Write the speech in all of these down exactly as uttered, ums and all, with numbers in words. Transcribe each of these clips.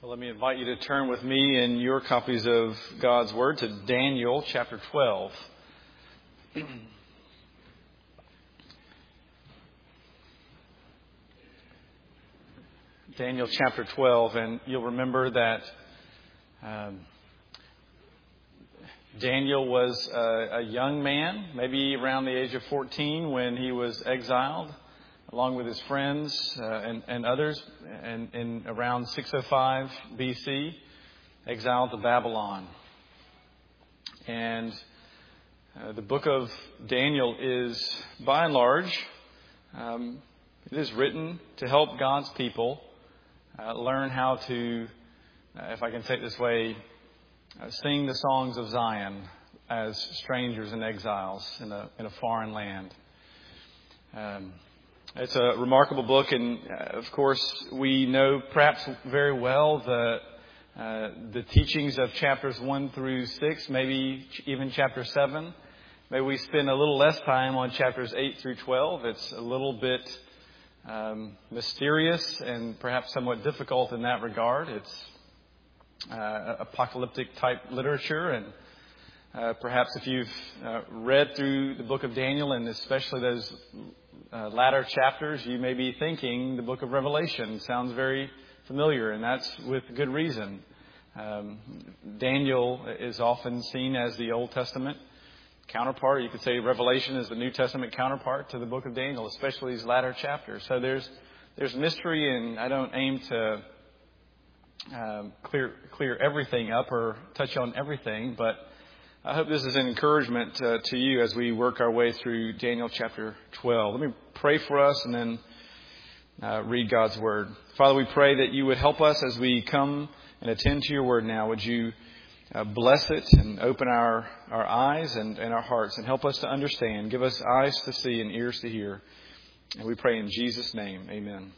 Well, let me invite you to turn with me in your copies of God's Word to Daniel chapter twelve. Daniel chapter twelve, and you'll remember that um, Daniel was a, a young man, maybe around the age of fourteen, when he was exiled, along with his friends uh, and, and others, and in around six oh five B C, exiled to Babylon. And uh, the book of Daniel is, by and large, um, it is written to help God's people uh, learn how to, uh, if I can say it this way, uh, sing the songs of Zion as strangers and exiles in a in a foreign land. Um, It's a remarkable book, and uh, of course, we know perhaps very well the uh, the teachings of chapters one through six, maybe even chapter seven. Maybe we spend a little less time on chapters eight through twelve. It's a little bit um, mysterious and perhaps somewhat difficult in that regard. It's uh, apocalyptic type literature, and uh, perhaps if you've uh, read through the book of Daniel, and especially those Uh, latter chapters, you may be thinking the book of Revelation sounds very familiar, and that's with good reason. Um, Daniel is often seen as the Old Testament counterpart. You could say Revelation is the New Testament counterpart to the book of Daniel, especially these latter chapters. So there's there's mystery, and I don't aim to um, clear clear everything up or touch on everything, but I hope this is an encouragement uh, to you as we work our way through Daniel chapter twelve. Let me pray for us and then uh, read God's Word. Father, we pray that you would help us as we come and attend to your Word now. Would you uh, bless it and open our, our eyes and, and our hearts and help us to understand. Give us eyes to see and ears to hear. And we pray in Jesus' name. Amen.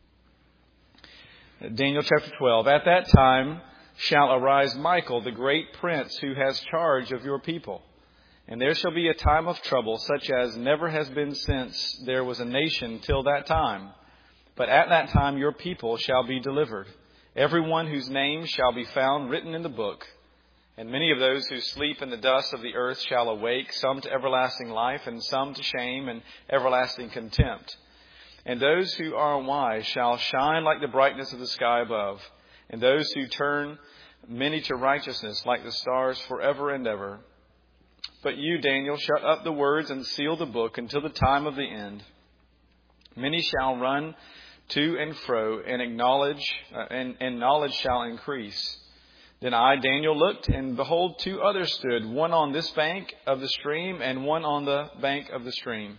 Daniel chapter twelve. At that time shall arise Michael, the great prince, who has charge of your people. And there shall be a time of trouble, such as never has been since there was a nation till that time. But at that time your people shall be delivered, every one whose name shall be found written in the book. And many of those who sleep in the dust of the earth shall awake, some to everlasting life, and some to shame and everlasting contempt. And those who are wise shall shine like the brightness of the sky above, and those who turn many to righteousness like the stars forever and ever. But you, Daniel, shut up the words and seal the book until the time of the end. Many shall run to and fro, and acknowledge, uh, and, and knowledge shall increase. Then I, Daniel, looked, and behold, two others stood, one on this bank of the stream, and one on the bank of the stream,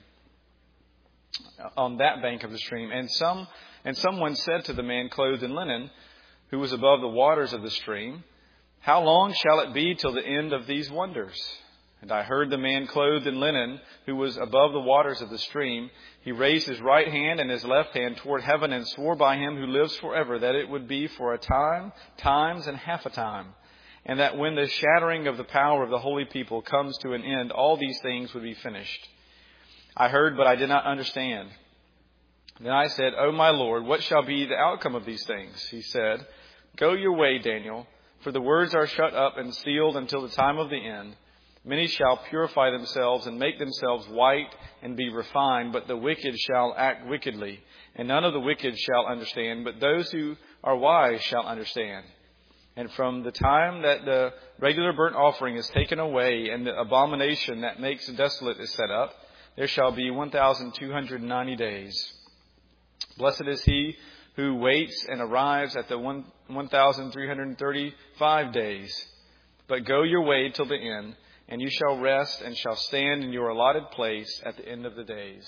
on that bank of the stream. And some, and someone said to the man clothed in linen, who was above the waters of the stream, how long shall it be till the end of these wonders? And I heard the man clothed in linen, who was above the waters of the stream. He raised his right hand and his left hand toward heaven and swore by him who lives forever that it would be for a time, times, and half a time. And that when the shattering of the power of the holy people comes to an end, all these things would be finished. I heard, but I did not understand. Then I said, O my Lord, what shall be the outcome of these things? He said, Go your way, Daniel, for the words are shut up and sealed until the time of the end. Many shall purify themselves and make themselves white and be refined, but the wicked shall act wickedly, and none of the wicked shall understand, but those who are wise shall understand. And from the time that the regular burnt offering is taken away and the abomination that makes desolate is set up, there shall be one thousand two hundred ninety days. Blessed is he who waits and arrives at the one thousand three hundred thirty-five days. But go your way till the end, and you shall rest and shall stand in your allotted place at the end of the days.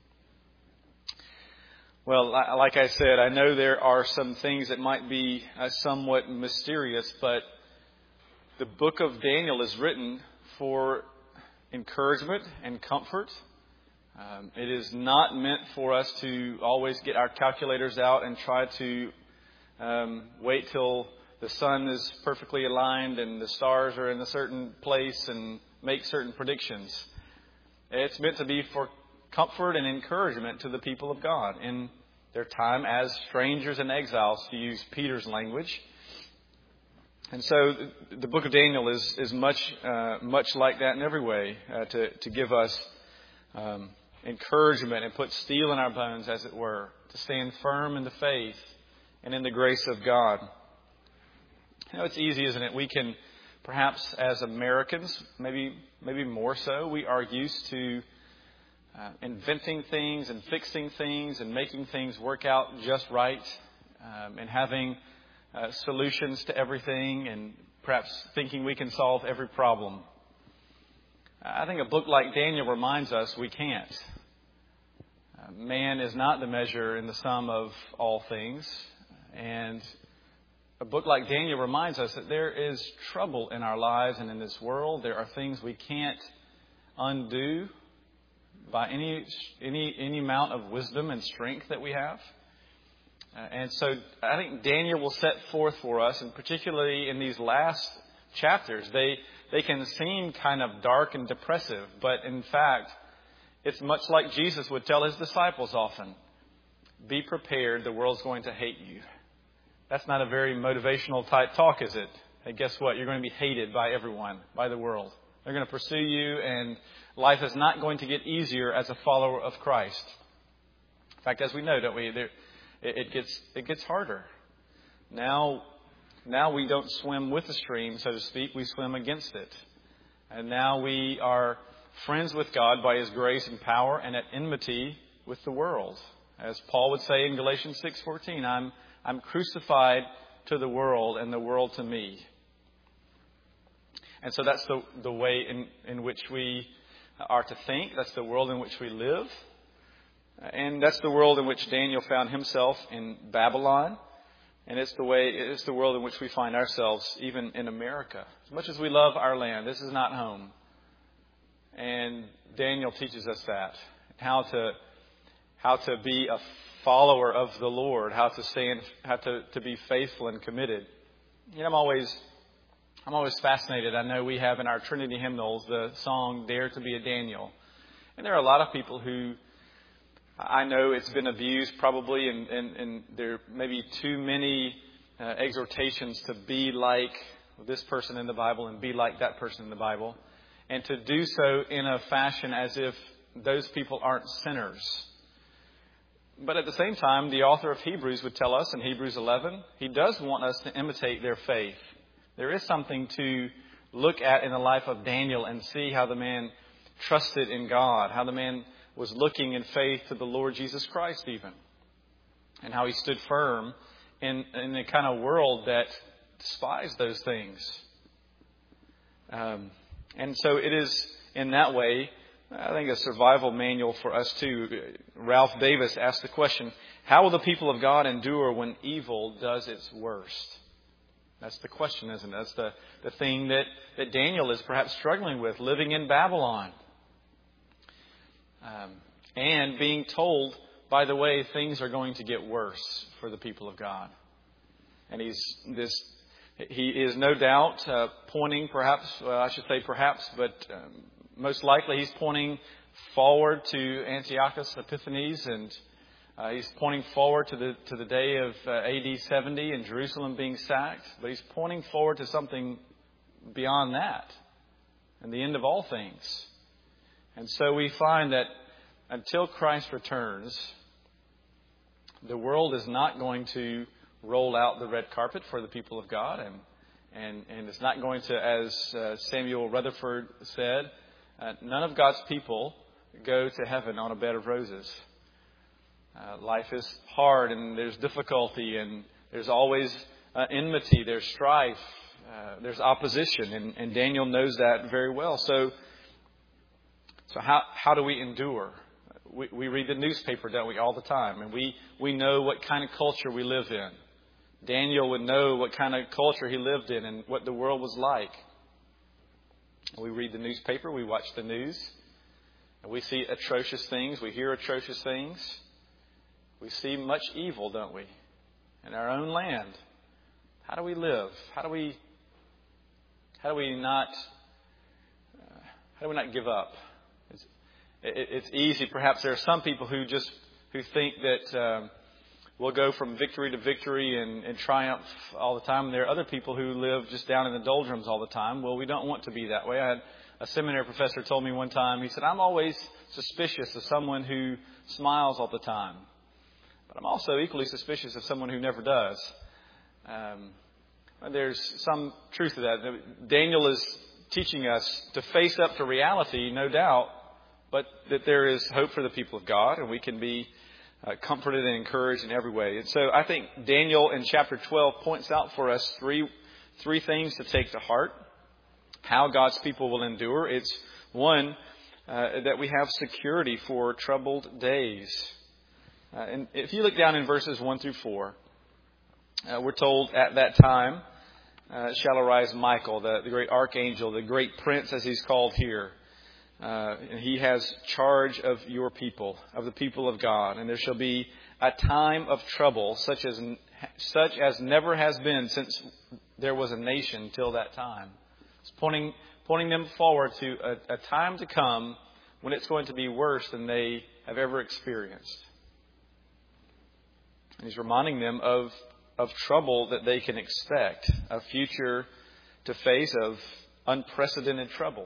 Well, like I said, I know there are some things that might be uh, somewhat mysterious, but the book of Daniel is written for encouragement and comfort. Um, it is not meant for us to always get our calculators out and try to um, wait till the sun is perfectly aligned and the stars are in a certain place and make certain predictions. It's meant to be for comfort and encouragement to the people of God in their time as strangers and exiles, to use Peter's language. And so the book of Daniel is, is much, uh, much like that in every way, uh, to, to give us um, encouragement and put steel in our bones, as it were, to stand firm in the faith and in the grace of God. You know, it's easy, isn't it? We can, perhaps as Americans, maybe maybe more so, we are used to uh, inventing things and fixing things and making things work out just right, um, and having uh, solutions to everything, and perhaps thinking we can solve every problem. I think a book like Daniel reminds us we can't. Uh, man is not the measure in the sum of all things. And a book like Daniel reminds us that there is trouble in our lives and in this world. There are things we can't undo by any any any amount of wisdom and strength that we have. Uh, and so I think Daniel will set forth for us, and particularly in these last chapters, they they can seem kind of dark and depressive, but in fact, it's much like Jesus would tell his disciples often: be prepared, the world's going to hate you. That's not a very motivational type talk, is it? And guess what? You're going to be hated by everyone, by the world. They're going to pursue you, and life is not going to get easier as a follower of Christ. In fact, as we know, don't we, there, it, it gets it gets harder. Now, now we don't swim with the stream, so to speak. We swim against it. And now we are friends with God by His grace and power, and at enmity with the world. As Paul would say in Galatians six fourteen, I'm I'm crucified to the world and the world to me. And so that's the, the way in, in which we are to think. That's the world in which we live. And that's the world in which Daniel found himself in Babylon. And it's the way, it's the world in which we find ourselves even in America. As much as we love our land, this is not home. And Daniel teaches us that. How to, how to be a follower of the Lord, how to stand, how to, to be faithful and committed. You know, I'm always, I'm always fascinated. I know we have in our Trinity hymnals the song "Dare to be a Daniel," and there are a lot of people who I know it's been abused probably, and, and, and there may be too many uh, exhortations to be like this person in the Bible and be like that person in the Bible, and to do so in a fashion as if those people aren't sinners. But at the same time, the author of Hebrews would tell us in Hebrews eleven, he does want us to imitate their faith. There is something to look at in the life of Daniel and see how the man trusted in God, how the man was looking in faith to the Lord Jesus Christ even, and how he stood firm in, in the kind of world that despised those things. Um, and so it is in that way, I think, a survival manual for us too. Ralph Davis asked the question, how will the people of God endure when evil does its worst? That's the question, isn't it? That's the, the thing that, that Daniel is perhaps struggling with, living in Babylon. Um, and being told, by the way, things are going to get worse for the people of God. And he's this. He is no doubt uh, pointing, perhaps, well, I should say perhaps, but um, most likely he's pointing forward to Antiochus Epiphanes, and uh, he's pointing forward to the to the day of uh, A D seventy and Jerusalem being sacked. But he's pointing forward to something beyond that, and the end of all things. And so we find that until Christ returns, the world is not going to roll out the red carpet for the people of God, and and and it's not going to, as uh, Samuel Rutherford said, uh, none of God's people go to heaven on a bed of roses. Uh, life is hard, and there's difficulty, and there's always uh, enmity, there's strife, uh, there's opposition, and, and Daniel knows that very well. So, so how how do we endure? We, we read the newspaper, don't we, all the time, and we we know what kind of culture we live in. Daniel would know what kind of culture he lived in and what the world was like. We read the newspaper, we watch the news, and we see atrocious things, we hear atrocious things. We see much evil, don't we, in our own land. How do we live? How do we how do we not uh, how do we not give up? It's, it, it's easy. Perhaps there are some people who just who think that um, we'll go from victory to victory and, and triumph all the time. And there are other people who live just down in the doldrums all the time. Well, we don't want to be that way. I had a seminary professor told me one time, he said, I'm always suspicious of someone who smiles all the time. But I'm also equally suspicious of someone who never does. Um, there's some truth to that. Daniel is teaching us to face up to reality, no doubt, but that there is hope for the people of God, and we can be uh, comforted and encouraged in every way. And so I think Daniel in chapter twelve points out for us three three things to take to heart, how God's people will endure. It's one, uh, that we have security for troubled days. Uh, and if you look down in verses one through four, uh, we're told at that time uh, shall arise Michael, the, the great archangel, the great prince, as he's called here. Uh, and he has charge of your people, of the people of God. And there shall be a time of trouble, such as such as never has been since there was a nation till that time. It's pointing pointing them forward to a, a time to come when it's going to be worse than they have ever experienced. And he's reminding them of of trouble that they can expect, a future to face of unprecedented trouble.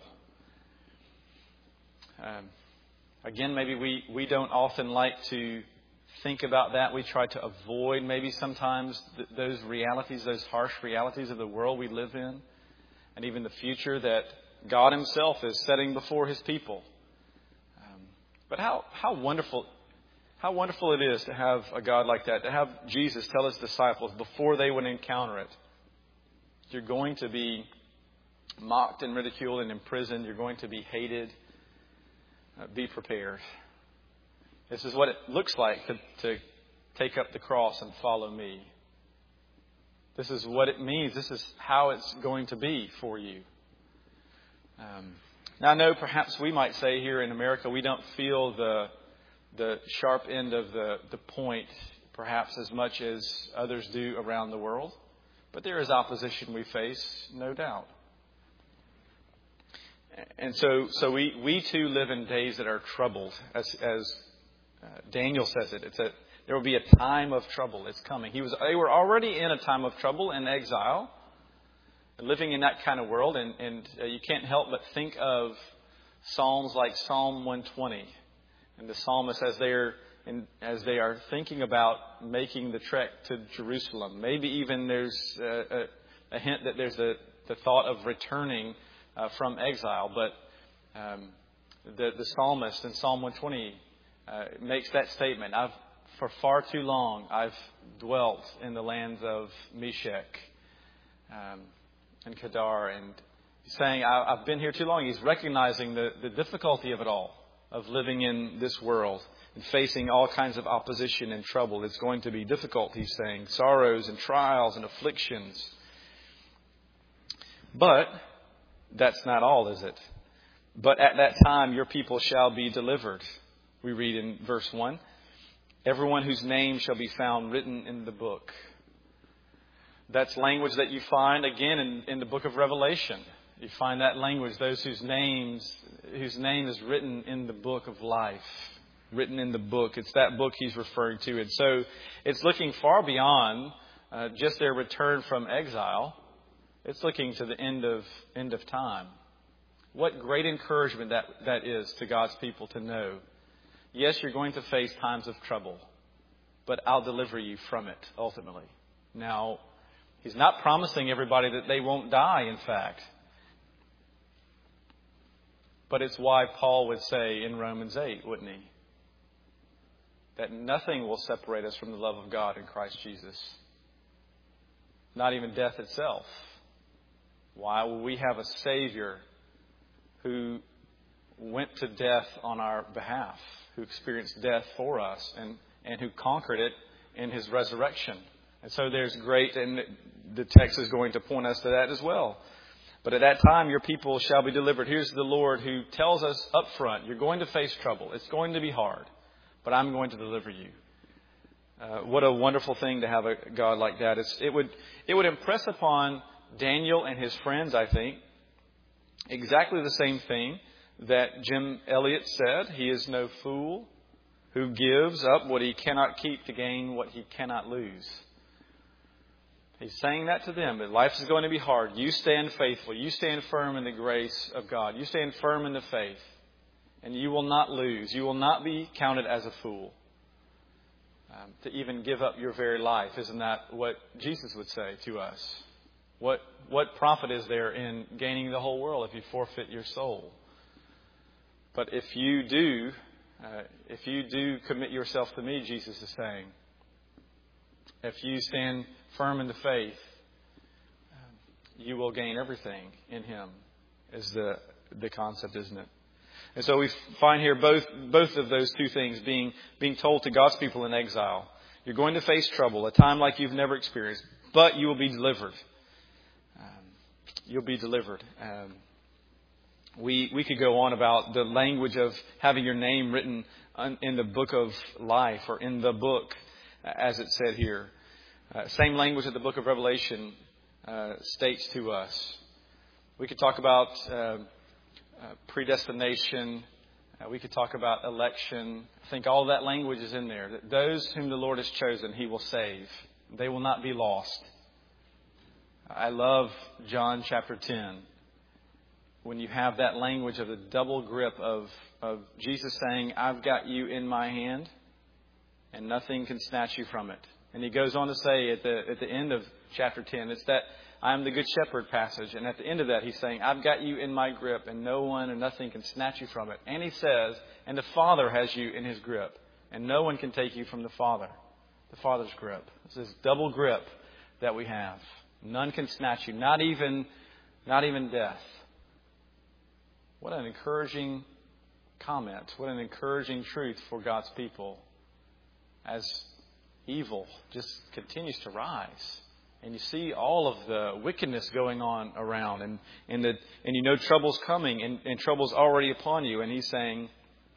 Um, again, maybe we, we don't often like to think about that. We try to avoid maybe sometimes th- those realities, those harsh realities of the world we live in, and even the future that God Himself is setting before His people. Um, but how, how wonderful, how wonderful it is to have a God like that, to have Jesus tell His disciples before they would encounter it, you're going to be mocked and ridiculed and imprisoned. You're going to be hated. Uh, be prepared. This is what it looks like to, to take up the cross and follow me. This is what it means. This is how it's going to be for you. Um, now, I know perhaps we might say here in America we don't feel the the sharp end of the, the point perhaps as much as others do around the world. But there is opposition we face, no doubt. And so, so we, we too live in days that are troubled, as, as uh, Daniel says it. It's a, there will be a time of trouble. It's coming. He was, they were already in a time of trouble and exile, living in that kind of world. And, and uh, you can't help but think of psalms like Psalm one twenty, and the psalmist as they're in, as they are thinking about making the trek to Jerusalem. Maybe even there's a, a, a hint that there's a, the thought of returning Uh, from exile, but um, the, the psalmist in Psalm one twenty uh, makes that statement. I've for far too long I've dwelt in the lands of Meshech um, and Kedar, and he's saying I, I've been here too long. He's recognizing the, the difficulty of it all, of living in this world and facing all kinds of opposition and trouble. It's going to be difficult, he's saying, sorrows and trials and afflictions. But that's not all, is it? But at that time, your people shall be delivered. We read in verse one, everyone whose name shall be found written in the book. That's language that you find again in, in the book of Revelation. You find that language, those whose names, whose name is written in the book of life, written in the book. It's that book he's referring to. And so it's looking far beyond uh, just their return from exile. It's looking to the end of end of time. What great encouragement that, that is to God's people to know. Yes, you're going to face times of trouble, but I'll deliver you from it ultimately. Now, He's not promising everybody that they won't die, in fact. But it's why Paul would say in Romans eight, wouldn't he? That nothing will separate us from the love of God in Christ Jesus. Not even death itself. Why? Well, we have a Savior who went to death on our behalf, who experienced death for us and, and who conquered it in His resurrection. And so there's great, and the text is going to point us to that as well. But at that time, your people shall be delivered. Here's the Lord who tells us up front, you're going to face trouble. It's going to be hard, but I'm going to deliver you. Uh, what a wonderful thing to have a God like that. It's, it would it would impress upon Daniel and his friends, I think, exactly the same thing that Jim Elliot said. He is no fool who gives up what he cannot keep to gain what he cannot lose. He's saying that to them, that life is going to be hard. You stand faithful. You stand firm in the grace of God. You stand firm in the faith. And you will not lose. You will not be counted as a fool. Um, to even give up your very life. Isn't that what Jesus would say to us? What what profit is there in gaining the whole world if you forfeit your soul? But if you do, uh, if you do commit yourself to me, Jesus is saying, if you stand firm in the faith, um, you will gain everything in Him. Is the the concept, isn't it? And so we find here both both of those two things being being told to God's people in exile. You're going to face trouble, a time like you've never experienced, but you will be delivered. Um, you'll be delivered. Um, we we could go on about the language of having your name written in the book of life, or in the book, as it said here. Uh, same language that the book of Revelation uh, states to us. We could talk about Uh, Uh, predestination. Uh, we could talk about election. I think all that language is in there. That those whom the Lord has chosen, He will save. They will not be lost. I love John chapter ten. When you have that language of the double grip of, of Jesus saying, I've got you in my hand and nothing can snatch you from it. And He goes on to say at the, at the end of chapter ten, it's that I am the good shepherd passage. And at the end of that, He's saying, I've got you in my grip and no one and nothing can snatch you from it. And He says, and the Father has you in His grip and no one can take you from the Father, the Father's grip. It's this double grip that we have. None can snatch you, not even, not even death. What an encouraging comment. What an encouraging truth for God's people as evil just continues to rise. And you see all of the wickedness going on around, and and the and you know trouble's coming, and, and trouble's already upon you. And He's saying,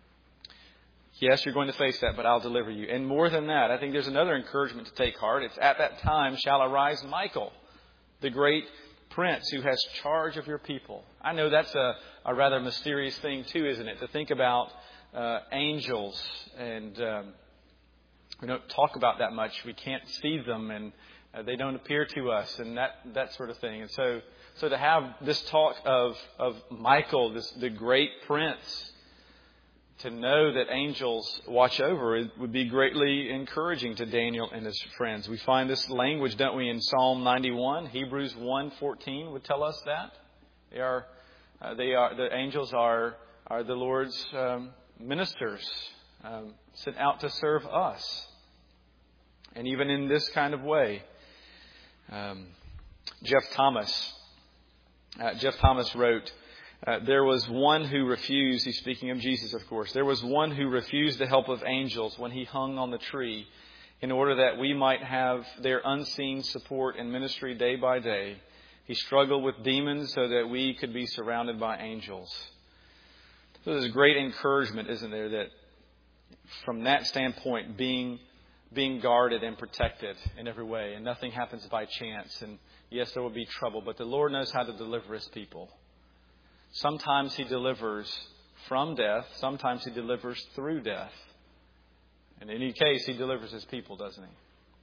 yes, you're going to face that, but I'll deliver you. And more than that, I think there's another encouragement to take heart. It's at that time shall arise Michael, the great prince who has charge of your people. I know that's a, a rather mysterious thing too, isn't it? To think about uh, angels, and um, we don't talk about that much. We can't see them, and Uh, they don't appear to us, and that, that sort of thing. And so, so to have this talk of, of Michael, this, the great prince, to know that angels watch over it would be greatly encouraging to Daniel and his friends. We find this language, don't we, in Psalm ninety-one. Hebrews one fourteen would tell us that. They are, uh, they are, the angels are, are the Lord's um, ministers, um, sent out to serve us. And even in this kind of way, Um, Jeff Thomas, uh, Jeff Thomas wrote, uh, there was one who refused, he's speaking of Jesus, of course, there was one who refused the help of angels when He hung on the tree in order that we might have their unseen support and ministry day by day. He struggled with demons so that we could be surrounded by angels. So there's great encouragement, isn't there, that from that standpoint, being being guarded and protected in every way, and nothing happens by chance. And yes, there will be trouble, but the Lord knows how to deliver His people. Sometimes He delivers from death. Sometimes He delivers through death. In any case, He delivers His people, doesn't He?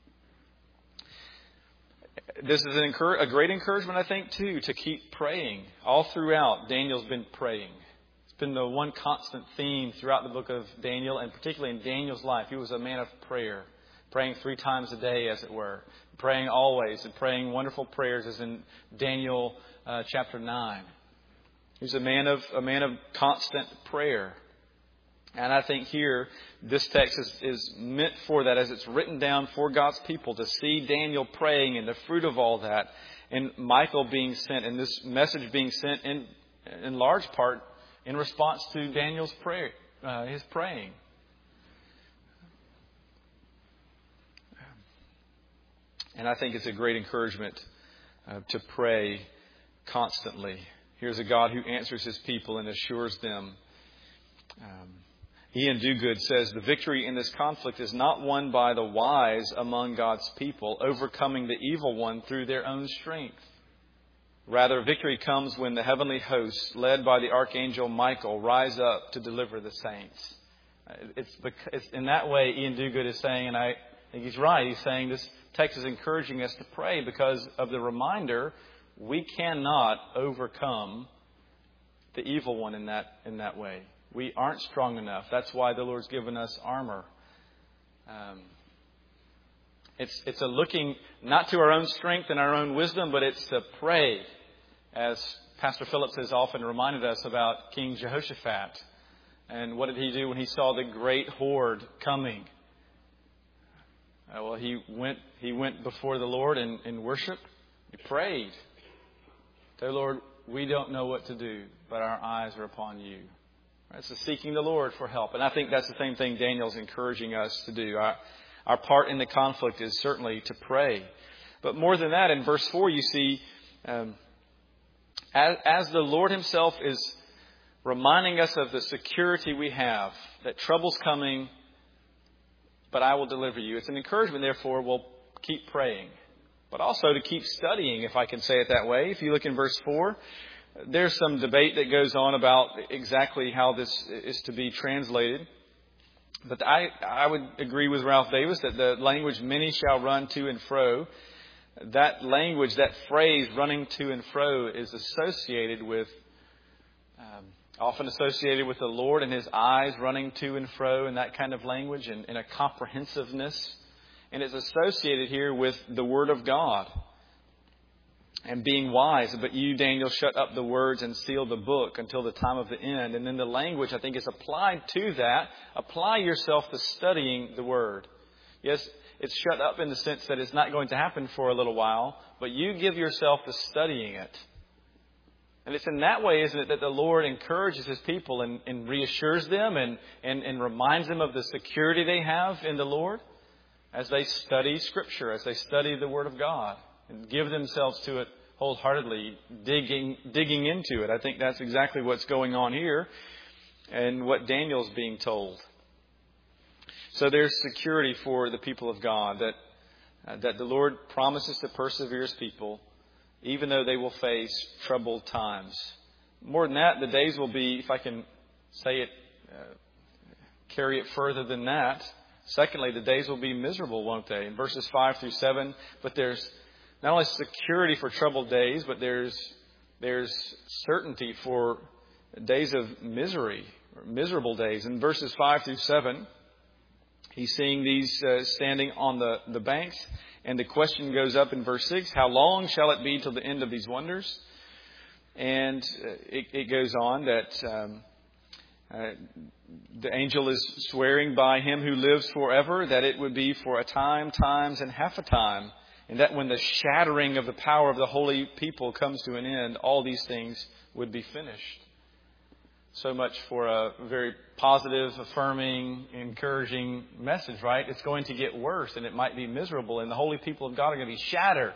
This is an encour- a great encouragement, I think, too, to keep praying. All throughout, Daniel's been praying. It's been the one constant theme throughout the book of Daniel, and particularly in Daniel's life. He was a man of prayer. Praying three times a day, as it were. Praying always, and praying wonderful prayers, as in Daniel uh, chapter nine. He's a man of a man of constant prayer. And I think here, this text is, is meant for that, as it's written down for God's people, to see Daniel praying and the fruit of all that, and Michael being sent, and this message being sent in in large part in response to Daniel's prayer, uh, his praying. And I think it's a great encouragement uh, to pray constantly. Here's a God who answers His people and assures them. Um, Ian Duguid says, the victory in this conflict is not won by the wise among God's people, overcoming the evil one through their own strength. Rather, victory comes when the heavenly hosts, led by the archangel Michael, rise up to deliver the saints. It's, it's in that way Ian Duguid is saying, and I think he's right, he's saying this text is encouraging us to pray because of the reminder we cannot overcome the evil one in that in that way. We aren't strong enough. That's why the Lord's given us armor. Um, it's it's a looking not to our own strength and our own wisdom, but it's to pray, as Pastor Phillips has often reminded us about King Jehoshaphat. And what did he do when he saw the great horde coming? Uh, well, he went he went before the Lord in, in worship. He prayed. Dear Lord, we don't know what to do, but our eyes are upon you. Right? So seeking the Lord for help. And I think that's the same thing Daniel's encouraging us to do. Our, our part in the conflict is certainly to pray. But more than that, in verse four, you see, um, as, as the Lord himself is reminding us of the security we have, that trouble's coming, but I will deliver you. It's an encouragement, therefore, we'll keep praying. But also to keep studying, if I can say it that way. If you look in verse four, there's some debate that goes on about exactly how this is to be translated. But I, I would agree with Ralph Davis that the language, many shall run to and fro, that language, that phrase, running to and fro, is associated with um, often associated with the Lord and His eyes running to and fro in that kind of language and, and a comprehensiveness. And it's associated here with the Word of God and being wise. But you, Daniel, shut up the words and seal the book until the time of the end. And then the language, I think, is applied to that. Apply yourself to studying the Word. Yes, it's shut up in the sense that it's not going to happen for a little while, but you give yourself to studying it. And it's in that way, isn't it, that the Lord encourages His people and, and reassures them and, and, and reminds them of the security they have in the Lord as they study Scripture, as they study the Word of God and give themselves to it wholeheartedly, digging digging into it. I think that's exactly what's going on here and what Daniel's being told. So there's security for the people of God, that uh, that the Lord promises to persevere His people even though they will face troubled times. More than that, the days will be, if I can say it, uh, carry it further than that. Secondly, the days will be miserable, won't they? In verses five through seven, but there's not only security for troubled days, but there's there's certainty for days of misery, or miserable days. In verses five through seven, he's seeing these uh, standing on the, the banks. And the question goes up in verse six, how long shall it be till the end of these wonders? And it, it goes on that um, uh, the angel is swearing by Him who lives forever that it would be for a time, times, and half a time. And that when the shattering of the power of the holy people comes to an end, all these things would be finished. So much for a very positive, affirming, encouraging message, right? It's going to get worse and it might be miserable and the holy people of God are going to be shattered.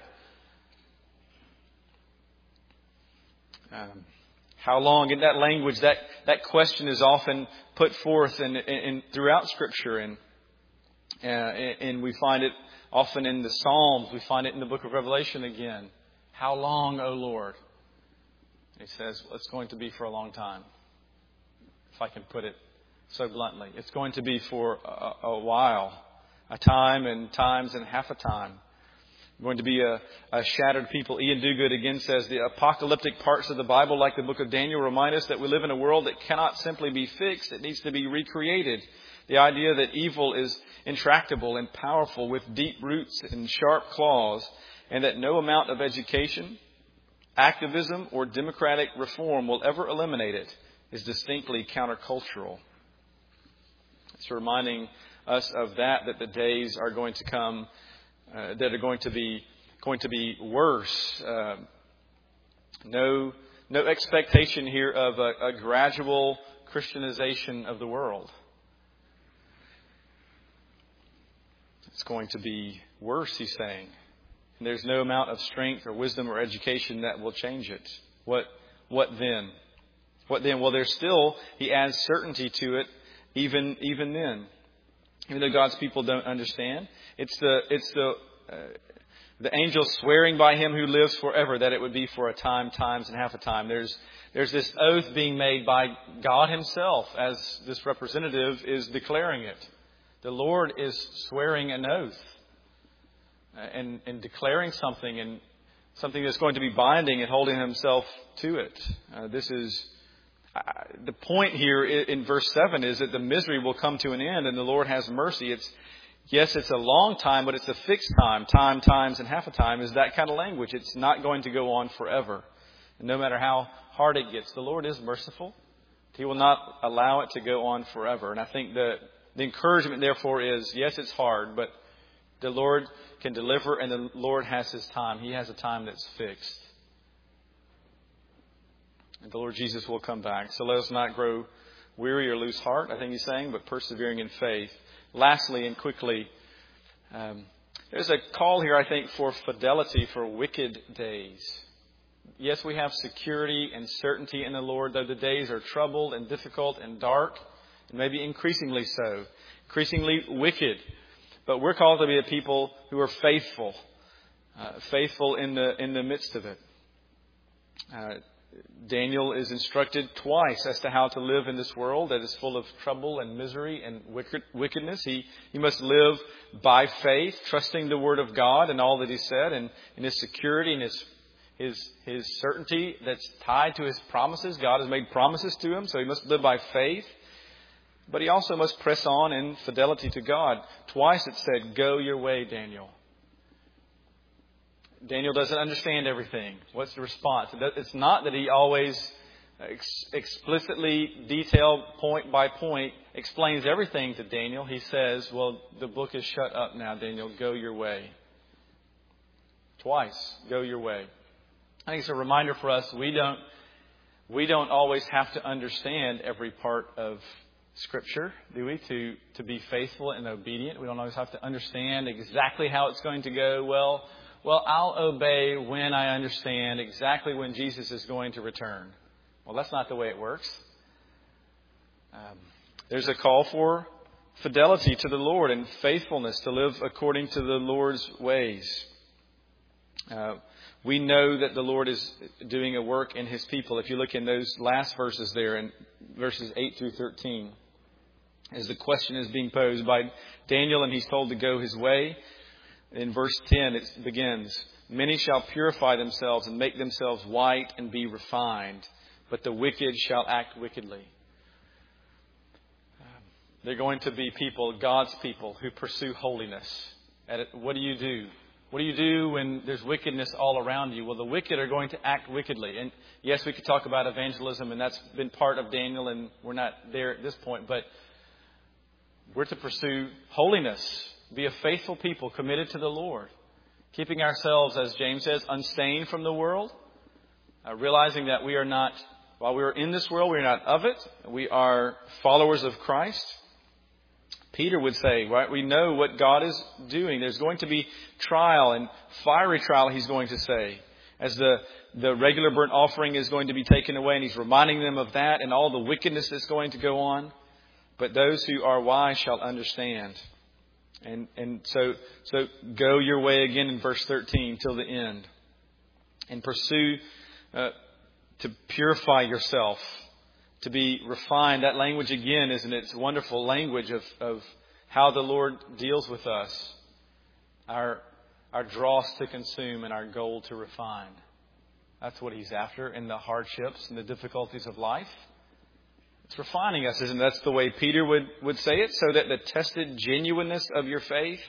Um, how long? In that language, that, that question is often put forth in, in, in throughout Scripture. And, uh, and we find it often in the Psalms. We find it in the book of Revelation again. How long, O Lord? He says, well, it's going to be for a long time. If I can put it so bluntly. It's going to be for a, a while, a time and times and half a time. We're going to be a, a shattered people. Ian Duguid again says the apocalyptic parts of the Bible, like the book of Daniel, remind us that we live in a world that cannot simply be fixed. It needs to be recreated. The idea that evil is intractable and powerful with deep roots and sharp claws, and that no amount of education, activism, or democratic reform will ever eliminate it, is distinctly countercultural. It's reminding us of that, that the days are going to come, uh, that are going to be going to be worse. Uh, no, no expectation here of a, a gradual Christianization of the world. It's going to be worse, he's saying. And there's no amount of strength or wisdom or education that will change it. What, what then? What then? Well, there's still, he adds certainty to it, even even then. Even though God's people don't understand. It's the it's the uh, the angel swearing by him who lives forever that it would be for a time, times, and half a time. There's there's this oath being made by God himself as this representative is declaring it. The Lord is swearing an oath and, and declaring something, and something that's going to be binding and holding himself to it. Uh, this is uh, the point here in verse seven is that the misery will come to an end and the Lord has mercy. It's Yes, it's a long time, but it's a fixed time. Time, times, and half a time is that kind of language. It's not going to go on forever. And no matter how hard it gets, the Lord is merciful. He will not allow it to go on forever. And I think the, the encouragement, therefore, is, yes, it's hard, but the Lord can deliver and the Lord has His time. He has a time that's fixed. And the Lord Jesus will come back. So let us not grow weary or lose heart, I think He's saying, but persevering in faith. Lastly and quickly, um, there's a call here, I think, for fidelity for wicked days. Yes, we have security and certainty in the Lord, though the days are troubled and difficult and dark, and maybe increasingly so, increasingly wicked. But we're called to be a people who are faithful, uh, faithful in the in the midst of it. Uh, Daniel is instructed twice as to how to live in this world that is full of trouble and misery and wicked, wickedness. He he must live by faith, trusting the Word of God and all that He said, and in His security and His his his certainty that's tied to His promises. God has made promises to him, so he must live by faith. But he also must press on in fidelity to God. Twice it said, "Go your way, Daniel." Daniel doesn't understand everything. What's the response? It's not that he always ex- explicitly, detailed, point by point, explains everything to Daniel. He says, well, the book is shut up now, Daniel. Go your way. Twice, go your way. I think it's a reminder for us, we don't, we don't always have to understand every part of Scripture, do we, to, to be faithful and obedient. We don't always have to understand exactly how it's going to go. Well, Well, I'll obey when I understand exactly when Jesus is going to return. Well, that's not the way it works. Um, there's a call for fidelity to the Lord and faithfulness to live according to the Lord's ways. Uh, we know that the Lord is doing a work in His people. If you look in those last verses there, in verses eight through thirteen, as the question is being posed by Daniel and he's told to go his way. In verse ten, it begins, "Many shall purify themselves and make themselves white and be refined, but the wicked shall act wickedly." They're going to be people, God's people, who pursue holiness. And what do you do? What do you do when there's wickedness all around you? Well, the wicked are going to act wickedly. And yes, we could talk about evangelism, and that's been part of Daniel, and we're not there at this point. But we're to pursue holiness. Be a faithful people committed to the Lord, keeping ourselves, as James says, unstained from the world, uh, realizing that we are not, while we are in this world, we are not of it. We are followers of Christ. Peter would say, right, we know what God is doing. There's going to be trial and fiery trial, he's going to say, as the, the regular burnt offering is going to be taken away, and he's reminding them of that and all the wickedness that's going to go on. But those who are wise shall understand. And and so so go your way again in verse thirteen till the end. And pursue uh, to purify yourself, to be refined. That language again, isn't it? It's wonderful language of, of how the Lord deals with us. Our our dross to consume and our gold to refine. That's what He's after in the hardships and the difficulties of life. It's refining us, isn't it? That's the way Peter would, would say it, so that the tested genuineness of your faith,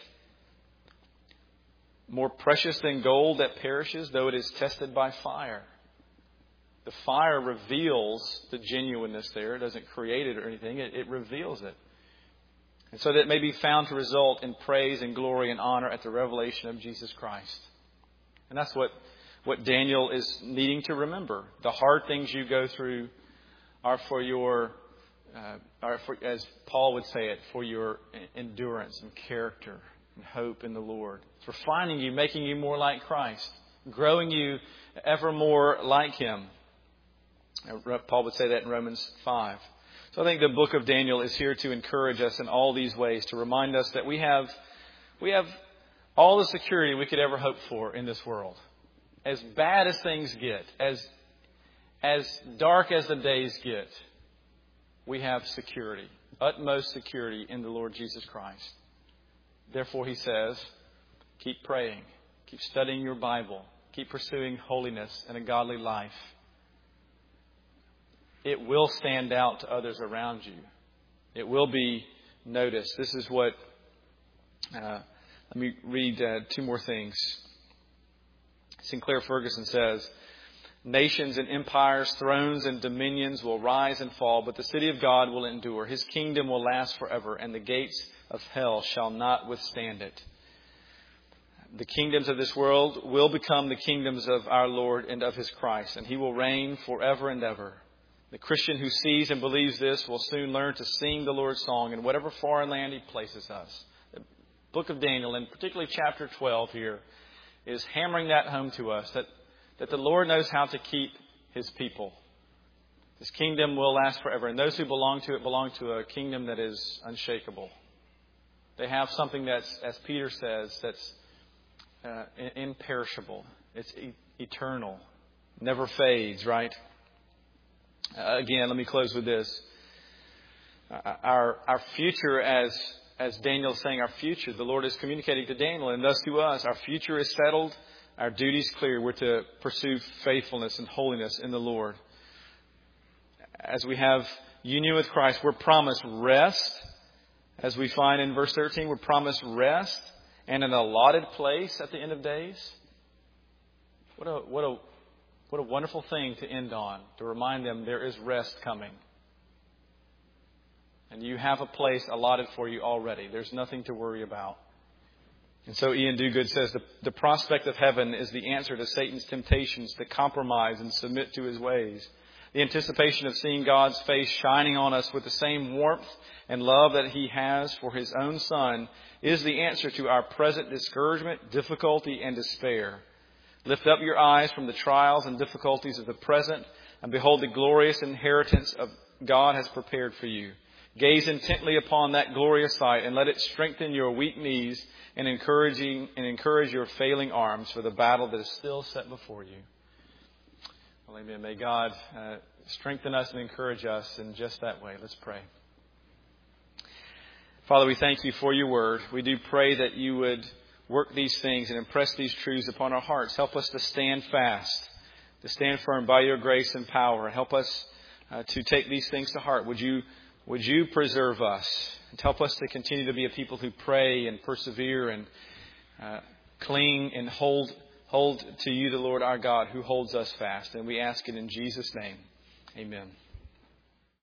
more precious than gold that perishes, though it is tested by fire. The fire reveals the genuineness there. It doesn't create it or anything. It, it reveals it. And so that it may be found to result in praise and glory and honor at the revelation of Jesus Christ. And that's what, what Daniel is needing to remember. The hard things you go through are for your, uh, are for, as Paul would say it, for your endurance and character and hope in the Lord. It's refining you, making you more like Christ, growing you ever more like Him. Paul would say that in Romans five. So I think the book of Daniel is here to encourage us in all these ways, to remind us that we have, we have all the security we could ever hope for in this world. As bad as things get, as, as dark as the days get, we have security, utmost security in the Lord Jesus Christ. Therefore, he says, keep praying, keep studying your Bible, keep pursuing holiness and a godly life. It will stand out to others around you. It will be noticed. This is what, uh, let me read uh, two more things. Sinclair Ferguson says, nations and empires, thrones and dominions will rise and fall, but the city of God will endure. His kingdom will last forever, and the gates of hell shall not withstand it. The kingdoms of this world will become the kingdoms of our Lord and of His Christ, and He will reign forever and ever. The Christian who sees and believes this will soon learn to sing the Lord's song in whatever foreign land He places us. The book of Daniel, and particularly chapter twelve here, is hammering that home to us, that, that the Lord knows how to keep His people. His kingdom will last forever, and those who belong to it belong to a kingdom that is unshakable. They have something that's, as Peter says, that's uh, imperishable. It's e- eternal, never fades, right? Uh, again, let me close with this. Uh, our our future, as as Daniel is saying, our future, the Lord is communicating to Daniel and thus to us. Our future is settled. Our duty is clear. We're to pursue faithfulness and holiness in the Lord. As we have union with Christ, we're promised rest. As we find in verse thirteen, we're promised rest and an allotted place at the end of days. What a what a What a wonderful thing to end on, to remind them there is rest coming. And you have a place allotted for you already. There's nothing to worry about. And so Ian Duguid says the, the prospect of heaven is the answer to Satan's temptations to compromise and submit to his ways. The anticipation of seeing God's face shining on us with the same warmth and love that He has for His own Son is the answer to our present discouragement, difficulty, and despair. Lift up your eyes from the trials and difficulties of the present and behold the glorious inheritance of God has prepared for you. Gaze intently upon that glorious sight and let it strengthen your weak knees and encouraging and encourage your failing arms for the battle that is still set before you. Well, amen. May God uh, strengthen us and encourage us in just that way. Let's pray. Father, we thank You for Your word. We do pray that You would work these things and impress these truths upon our hearts. Help us to stand fast, to stand firm by Your grace and power. Help us uh, to take these things to heart. Would you, would you preserve us and help us to continue to be a people who pray and persevere and uh, cling and hold, hold to You, the Lord our God, who holds us fast. And we ask it in Jesus' name. Amen.